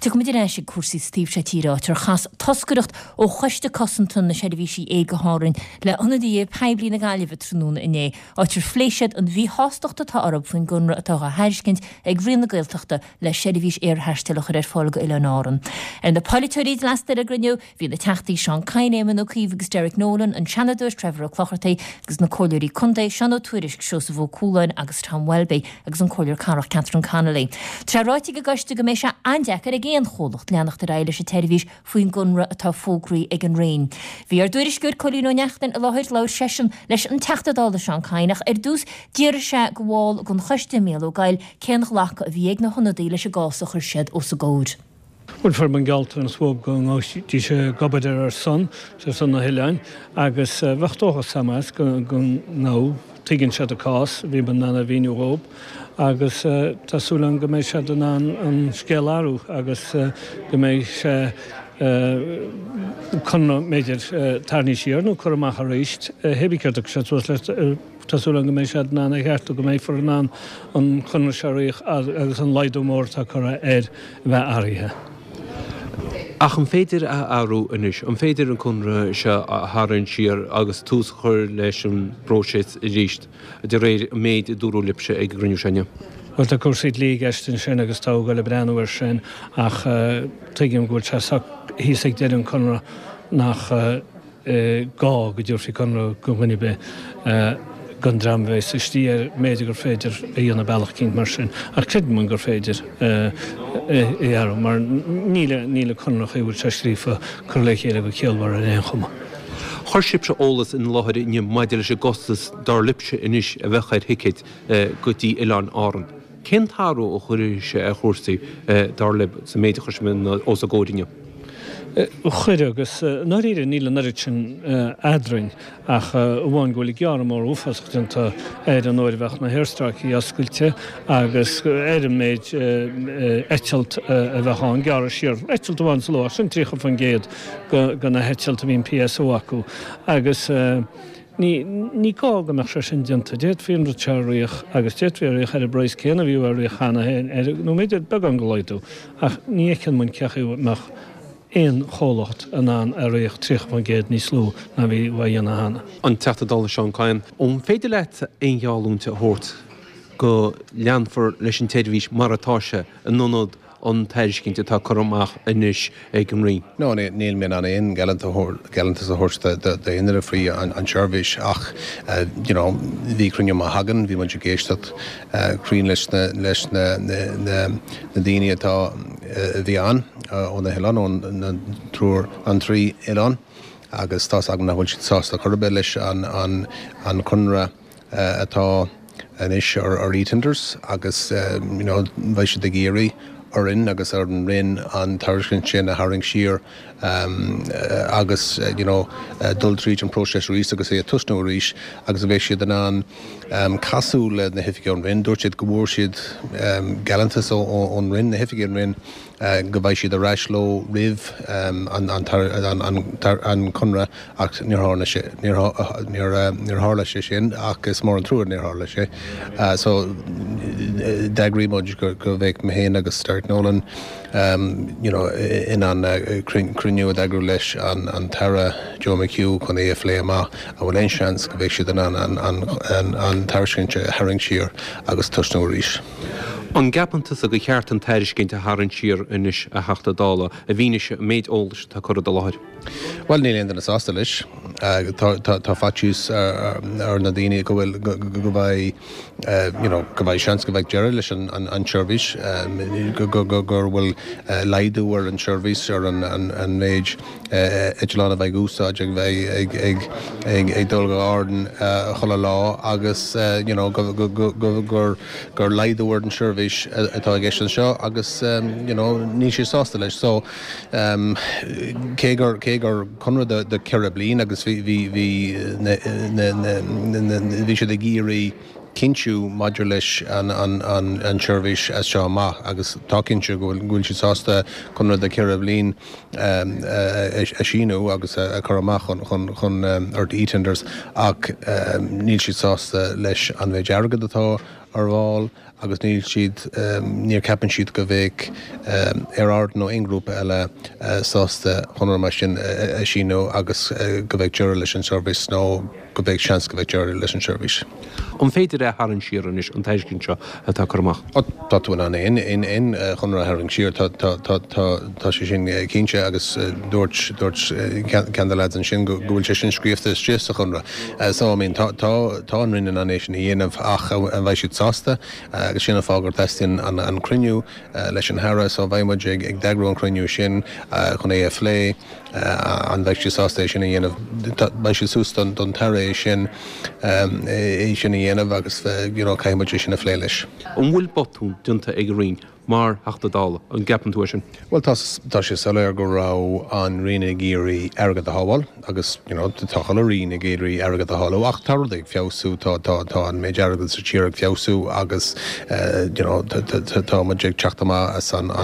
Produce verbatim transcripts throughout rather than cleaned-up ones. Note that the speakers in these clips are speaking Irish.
Tu go idir eisi cuasaí Steve Shatira tar chas toscaireacht ó chuiste cosantún na seirbhísí é go háirin le anadí peblií na gaillimh trúna iné áitir fléisiad an bhí hástochta tá arab faoin gunra atá a haircint ag bhríon na gailteachta le seirbhís ar thaisteach ar fáilga ile náran. Ar na politeoirí lastar a grniú hí na teachtaí Sean Cainéman ó Cíomh Derek Nolan an Shanadúir Trevor O'Clochartaí agus na cóileirí Cundé Sean Tuairis Seosa Bhó Cúlain agus Tom Welby agus an cóileir Carach Catherine Connolly. Tre ráiti go gaiste go mééis se andeachar a géan cholacht leannacht a réile se teirhís faoin gunra atá fógraí ag an réin. Bhí ar dúiris gur colín ó neachtain a láthir leir sesin leis an teachtadála Sean Cainach ar dús díar se go bháil gon chuiste mé ó gail céannach lecha a bhí ag na honadaí leis a gása chuir siad ó sa góid. Bhfuil for man gealt an swób go tí sé gobaidir ar son, sé son na hiileáin, agus bhachtóchas samas go ná tuigeann siad a cás, bhí ban na bhíú rób, agus tásúlan go méid siad an scéalárú, agus go méid sé chuna méidir tarní síarnú chur amach a réist, hebíceirteach sé tásúlan go méid siad ná a cheartú go méid for an an chuna searíoch agus an leidú mór tá chura ar bheith áirithe. Ach an féidir a áú inis, an féidir an chunra se a háann siar agus tús chuir leis an bróséit i ríist, de réir méid dúrú lipse ag gruniú senne. Well tá cuasaí lí eistin sin agus tá go le breanúir sin ach tuigim gúil se hí ag déir an chunra nach gá go dúirsaí chunra go bhaine be gan dramhéis is tí ar méidir gur féidir a dhéanana bailach cinnt mar sin. Ach cred man gur féidir i arm, mar níle níle chunach é bhfuil se scrífa chur le chéile go ceolhar a réon chuma. Chir sibse ólas in láthir in maidir leis a gostas dar lipse inis a bhechaid hicid gotí Ileán áran. Cén tharú ó chuir se a chósaí dar lib sa méidir chuismin os a gódaine? Chuir agus ná ire níle narit sin adrain ach bháin ghfuil gearm mór ufaachtainta ar an óir bheith na hairstraí oscailte agus ar an méid eitalt a bheitán gear siar. Eitalt bháin sa lá sin trícha fan géad go na heittalt a bhín P S O acu agus ní ní cá go meach se sin dinta déad féimra tearíoch agus déadhíoch ar a breis céanna bhíú ar chana héin ar nó méidir bag an go leidú ach ní écinn man ceachú meach éon cholacht an an a réoch tríoch fan géad ní slú na bhí bhaíonna hana. An teachtadála Seán Cain, ón féidir leit éon geallúnta thuirt go leanfar leis an téadhís mar atáise an nonod an teiriscinnte tá chumach inis ag an rion. No, níl mé an éon galanta sa thuirsta de inar a frí an seirbhís ach bhí crunne a hagan, bhí man géisteach crín leis na daoine atá bhí an ó na Hileán ón trúr an trí Ileán agus tá agan na bhfuil si sásta churbe leis an chunra atá inis ar ítenders agus bheith si de géirí ar in agus ar an rinn an tarriscin sin a haring siar agus dul tríd an próses rís agus é a tusnú rís agus a bheith siad an an casú le na hifiige an rinn, dúirt siad go bhór siad galantas ón rinn na hifiige an rinn go bhaith siad a reisló rih an chunra ach níor hála sé sin ach is mór an trúr níor hála sé. So dagrí mod go bheith me héin agus Derek Nolan in an cruniú dagru leis an Tara Joe McHugh chun é a léama a bhfuil ein seans go bheith siad an tarriscinnte haring siar agus tusnú rís. An gapantas a go cheart an teiriscinnte haring siar inis a heachtadála a bhíne méid ólas tá chur a láthir. Well, níl éon is ásta leis tá fatús ar na daoine go bhfuil go bhaid go bhaid seans go bheith deire leis an seirbhís gur bhfuil leidú ar an seirbhís ar an méid Ileán a bheith úsáid ag bheith ag dul go ádan chola lá agus gur leidú ar an seirbhís atá ag éis an seo agus ní sé sásta leis. So cé gur chunra de ceire bliain agus bhí sé de géirí cinú maidir leis an seirbhís as seo amach agus tá cinú gúil si sásta chunra de ceire bliain a sinú agus a chur amach chun ar ítenders ach níl si sásta leis an bheith deargad atá ar bháil agus níl siad níor ceapan siad go bhéh ar ard nó ingrúpa eile sásta chunar mar sin sinú agus go bhéh deir leis an service nó go bhéh seans go bhéh deir leis an service. An féidir é harann siaran is an teiscinn seo atá chumach. Tá tú an in in in chunar harann siar tá sé sin cínse agus dúirt dúirt ceandaid an sin gohfuil sé sin scríomhta stríosta chunra. Só mín tá an rinne an éis sin dhéanamh ach an bheith siad sásta agus sinna fágur testin an cruniú leis an hara so bhaimid ag deagú an cruniú sin chun é a phlé an bheith si sásta sin dhéanamh ba si sústan don taréis sin é sin dhéanamh agus caiimiid sin a phlé leis. An bhfuil botún dunta ag rion mar heachtadála an gapan tú sin. Well tá sé salir go rá an rina géirí agad a hábháil agus táchail a rina géirí agad a hála ach tardaigh fiosú tá an méid agad sa tíireg fiosú agus tá maidéag teachtamá as an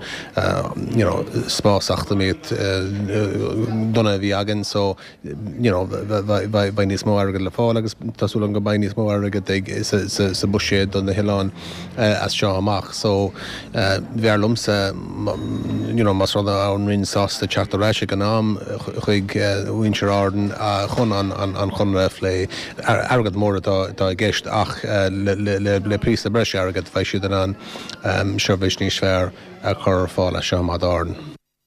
spásachta méid donna bhí agan so ba níos mó agad le fáil agus tású an go ba níos mó agad sa buséad don na Hián as seo amach so bhear lumsa mas rada an rin sásta teachtaráise gan am chuig winter arden a chun an chun lé agad mór atá gceist ach le prís a breise agad bheith siad an an seirbhís níos fearr a chur fáil a seo ad arden.